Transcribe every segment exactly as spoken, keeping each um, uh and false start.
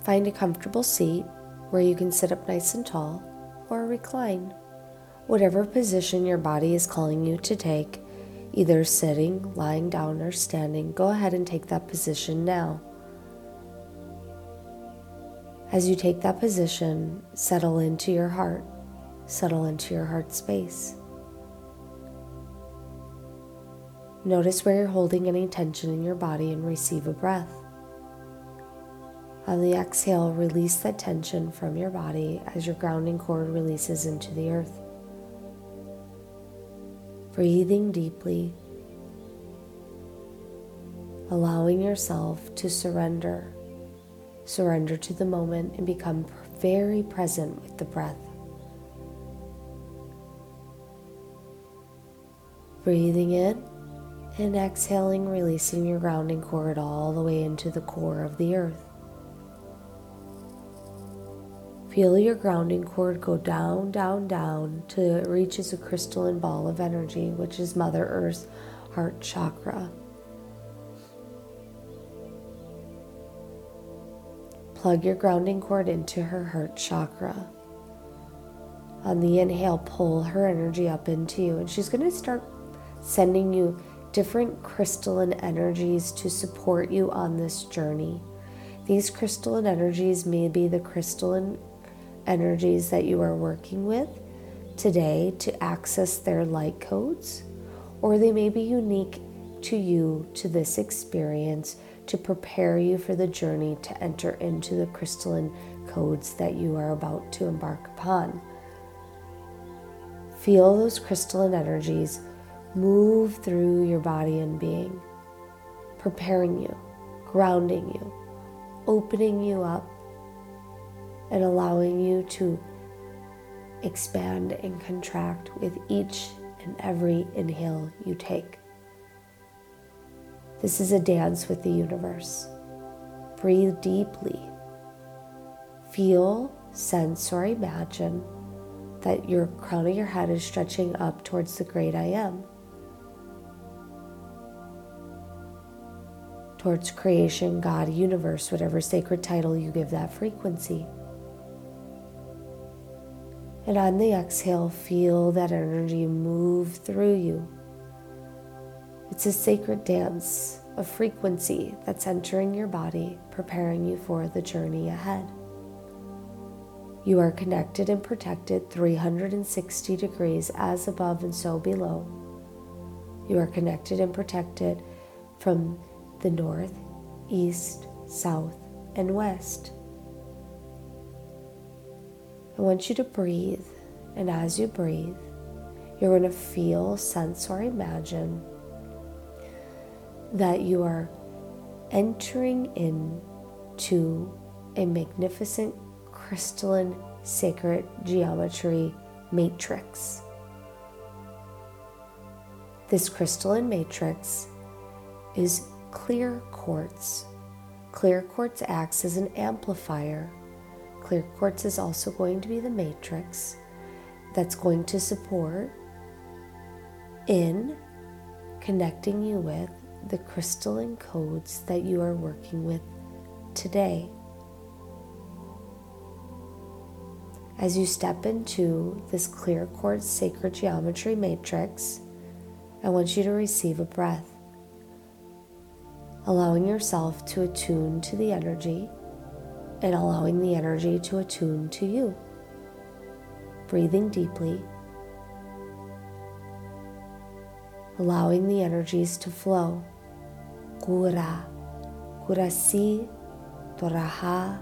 Find a comfortable seat where you can sit up nice and tall or recline. Whatever position your body is calling you to take, either sitting, lying down, or standing, go ahead and take that position now. As you take that position, settle into your heart, settle into your heart space. Notice where you're holding any tension in your body and receive a breath. On the exhale, release that tension from your body as your grounding cord releases into the earth. Breathing deeply, allowing yourself to surrender, surrender to the moment and become very present with the breath. Breathing in and exhaling, releasing your grounding cord all the way into the core of the earth. Feel your grounding cord go down, down, down till it reaches a crystalline ball of energy, which is Mother Earth's heart chakra. Plug your grounding cord into her heart chakra. On the inhale, pull her energy up into you, and she's going to start sending you different crystalline energies to support you on this journey. These crystalline energies may be the crystalline energies that you are working with today to access their light codes, or they may be unique to you, to this experience, to prepare you for the journey to enter into the crystalline codes that you are about to embark upon. Feel those crystalline energies move through your body and being, preparing you, grounding you, opening you up, and allowing you to expand and contract with each and every inhale you take. This is a dance with the universe. Breathe deeply. Feel, sense, or imagine that your crown of your head is stretching up towards the great I am, towards creation, God, universe, whatever sacred title you give that frequency. And on the exhale, feel that energy move through you. It's a sacred dance of frequency that's entering your body, preparing you for the journey ahead. You are connected and protected three hundred sixty degrees as above and so below. You are connected and protected from the north, east, south, and west. I want you to breathe, and as you breathe, you're going to feel, sense, or imagine that you are entering into a magnificent crystalline sacred geometry matrix. This crystalline matrix is clear quartz. Clear quartz acts as an amplifier. Clear quartz is also going to be the matrix that's going to support in connecting you with the crystalline codes that you are working with today. As you step into this clear quartz sacred geometry matrix, I want you to receive a breath, allowing yourself to attune to the energy and allowing the energy to attune to you. Breathing deeply, allowing the energies to flow. Kura, kurasi, toraha,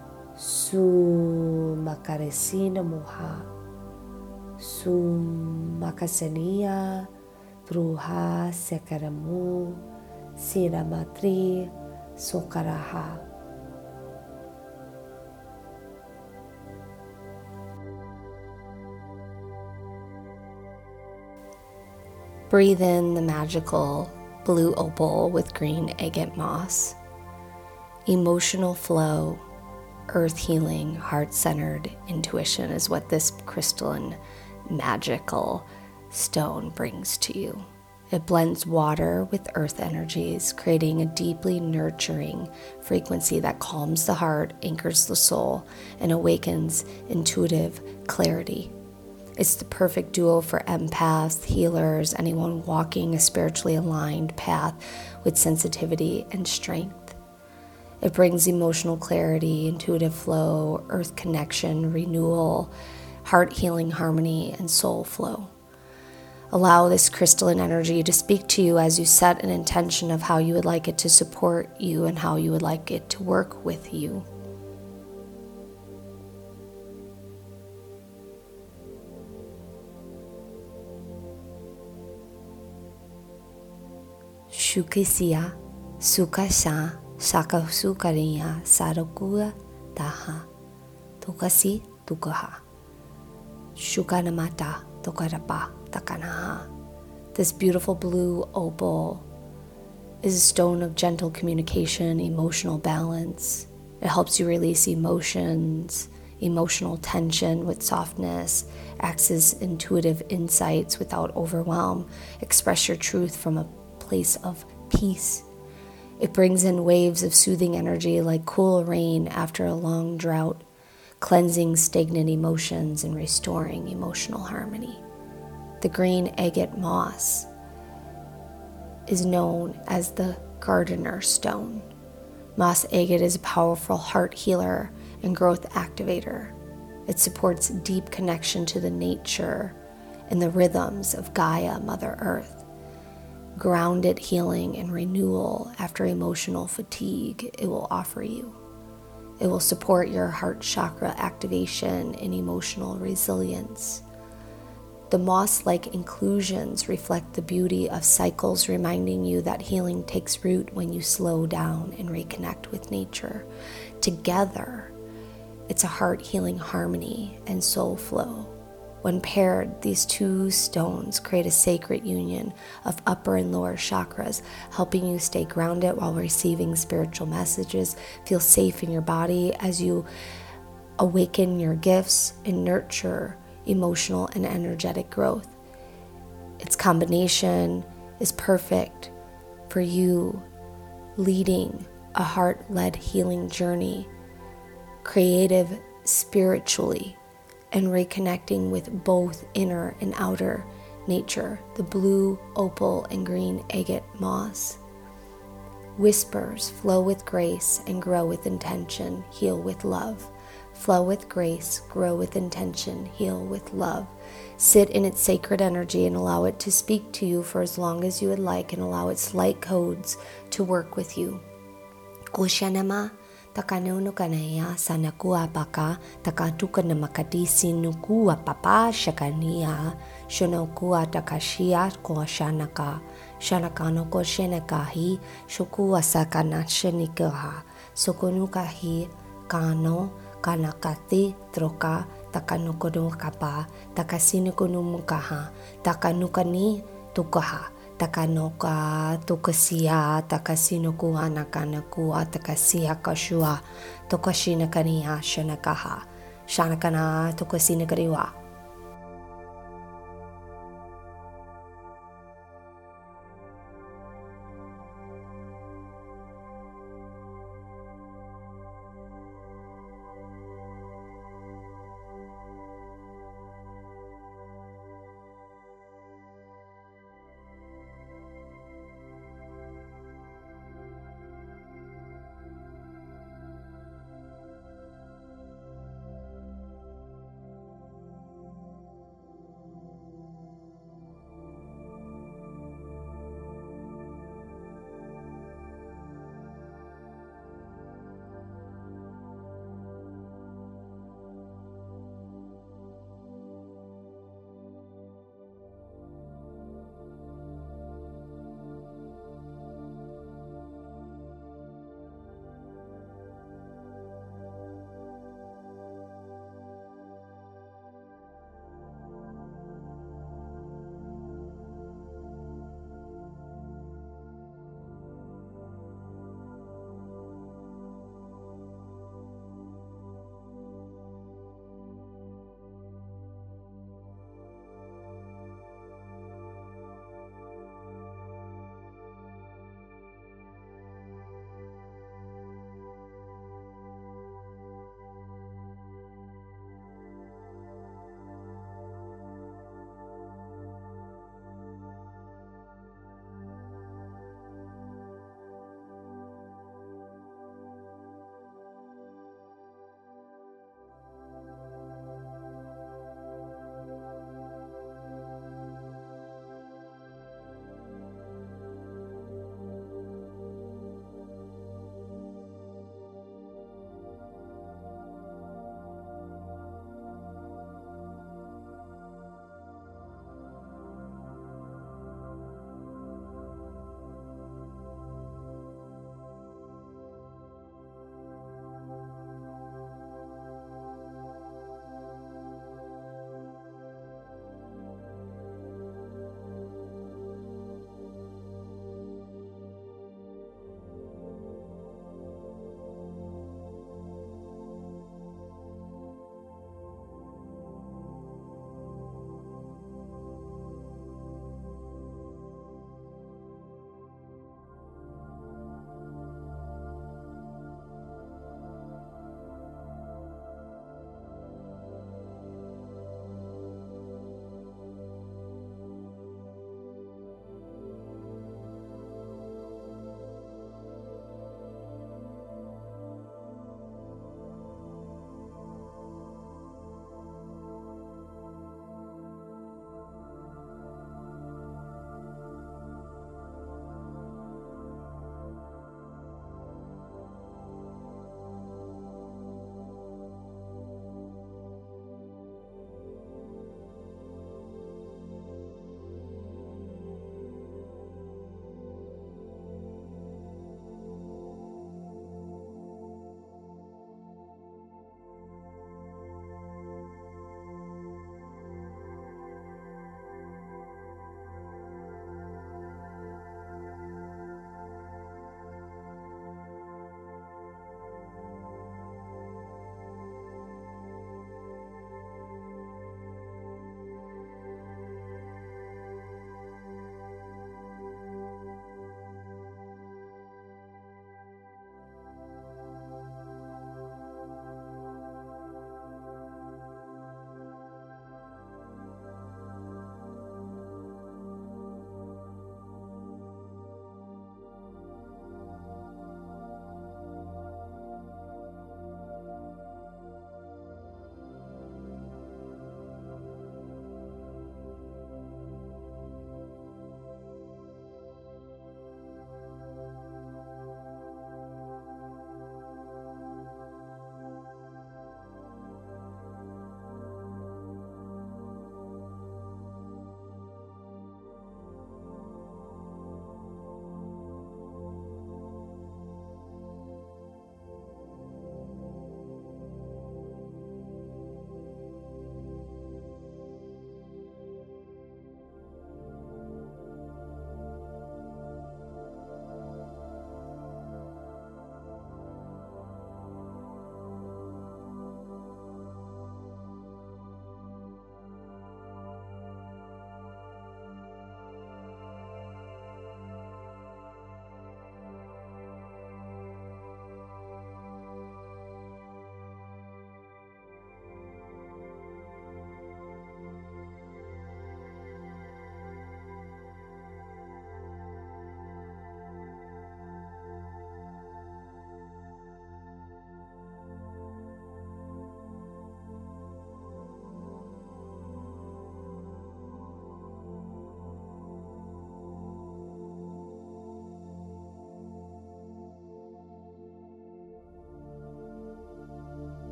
su makaresina muha, su makasenia, druha sekaramu, sinamatri, sokaraha. Breathe in the magical blue opal with green agate moss. Emotional flow, earth healing, heart-centered intuition is what this crystalline, magical stone brings to you. It blends water with earth energies, creating a deeply nurturing frequency that calms the heart, anchors the soul, and awakens intuitive clarity. It's the perfect duo for empaths, healers, anyone walking a spiritually aligned path with sensitivity and strength. It brings emotional clarity, intuitive flow, earth connection, renewal, heart healing harmony, and soul flow. Allow this crystalline energy to speak to you as you set an intention of how you would like it to support you and how you would like it to work with you. Shukisia, Sukasha, Sakasukariya, Sarakua, Daha, Tukasi, Tukaha, Shukanamata, Tokarapa, Takanaha. This beautiful blue opal is a stone of gentle communication, emotional balance. It helps you release emotions, emotional tension with softness, acts as intuitive insights without overwhelm, express your truth from a place of peace. It brings in waves of soothing energy like cool rain after a long drought, cleansing stagnant emotions and restoring emotional harmony. The green agate moss is known as the gardener stone. Moss agate is a powerful heart healer and growth activator. It supports deep connection to the nature and the rhythms of Gaia, Mother Earth. Grounded healing and renewal after emotional fatigue it will offer you. It will support your heart chakra activation and emotional resilience. The moss-like inclusions reflect the beauty of cycles, reminding you that healing takes root when you slow down and reconnect with nature. Together, it's a heart-healing harmony and soul flow. When paired, these two stones create a sacred union of upper and lower chakras, helping you stay grounded while receiving spiritual messages, feel safe in your body as you awaken your gifts and nurture emotional and energetic growth. Its combination is perfect for you leading a heart-led healing journey, creative spiritually, and reconnecting with both inner and outer nature, the blue, opal, and green agate moss. Whispers, flow with grace and grow with intention, heal with love. Flow with grace, grow with intention, heal with love. Sit in its sacred energy and allow it to speak to you for as long as you would like, and allow its light codes to work with you. Koshanama Takanono kanaya sanakua baka takatuka na makadisi nukua papa shakania shonokua takashia ko shanaka shanakano ko shenakahi shokua sakana shenikaha sokonukahi kano kanakati troka takanukono kapa takasinukonumukaha takanukani tukaha Takanoka, Tokasia, Takasinoku, Nakanaku, Takasia Kashua, Tokashina Kania, Shanakaha, Shanakana, Tokasinakariwa.